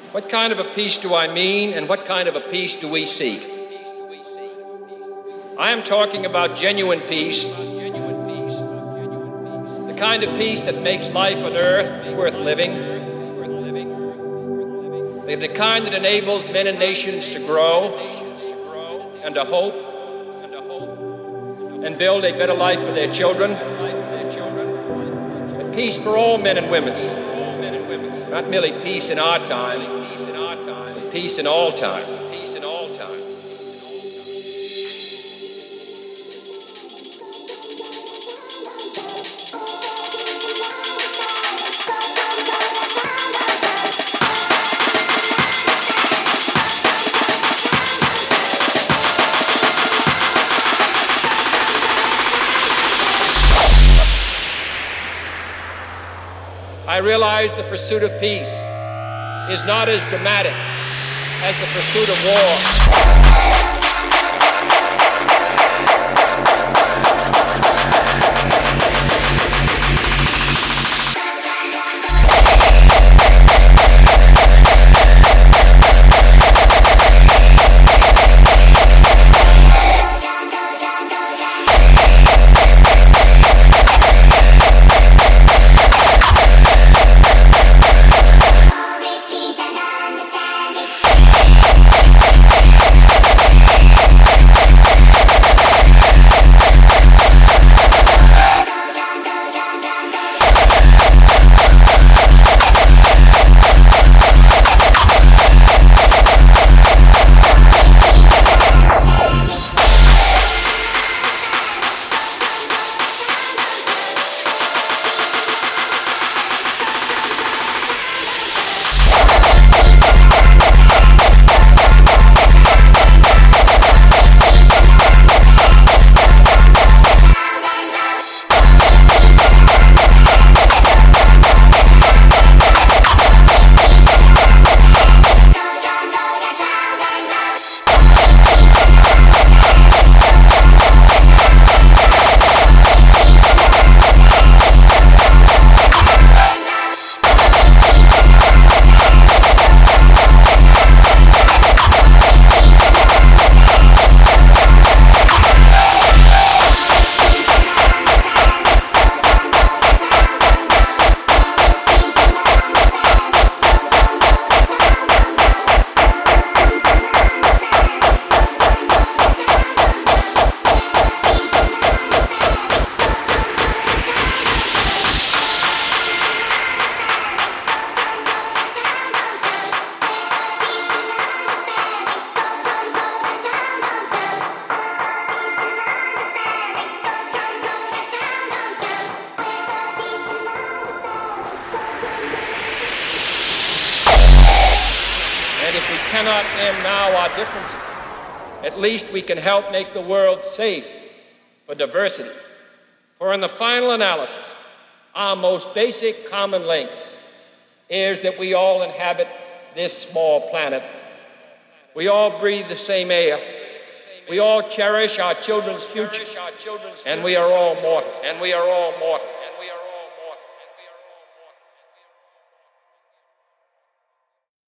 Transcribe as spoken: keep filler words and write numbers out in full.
What kind of a peace do I mean, and what kind of a peace do we seek? I am talking about genuine peace, the kind of peace that makes life on earth worth living, the kind that enables men and nations to grow and to hope and build a better life for their children, a peace for all men and women, not merely peace in our time, but peace in all time. Peace in all time. I realize the pursuit of peace is not as dramatic as the pursuit of war. And if we cannot end now our differences, at least we can help make the world safe for diversity. For in the final analysis, our most basic common link is that we all inhabit this small planet. We all breathe the same air. We all cherish our children's future. And we are all mortal. And we are all mortal.